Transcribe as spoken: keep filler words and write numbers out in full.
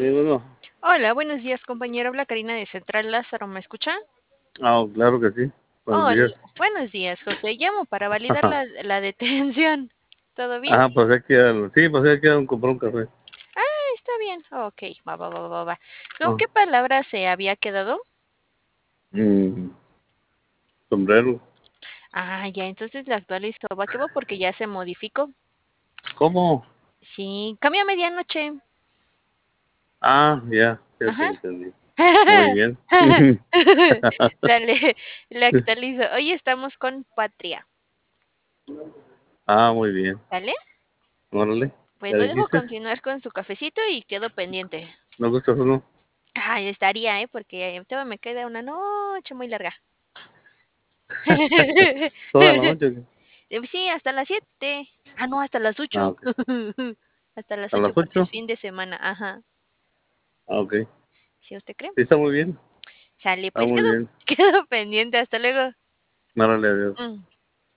Sí, bueno. Hola, buenos días, compañero. Habla Karina de Central Lázaro. ¿Me escucha? Ah, claro que sí. Buenos Hola, días. buenos días, José. Llamo para validar la, la detención. ¿Todo bien? Ajá, pues hay que ir al- sí, pues hay que ir a comprar un café. Ah, está bien. Ok, va, va, va, va, va. ¿Con Ah, qué palabra se había quedado? mm, sombrero. Ah, ya, entonces la actualizo. Va que va porque ya se modificó. ¿Cómo? Sí, cambia a medianoche. Ah, ya, ya te Ajá. entendí. Muy bien. Dale, le actualizo. Hoy estamos con Patria. Ah, muy bien. ¿Vale? Órale. Pues ¿Ya lo dejo dijiste? continuar con su cafecito y quedo pendiente. ¿No gustas uno? Ay, estaría, ¿eh? Porque todavía me queda una noche muy larga. ¿Toda la noche? ¿O qué? Eh, Sí, hasta las siete. Ah, no, hasta las Ah, ocho. ok. Hasta las ¿A ocho las porque es ocho? fin de semana. Ajá. Ah, ok. ¿Sí usted cree? Sí, está muy bien. Sale, Está pues muy quedo, bien. quedo pendiente. Hasta luego. Órale, adiós. Mm.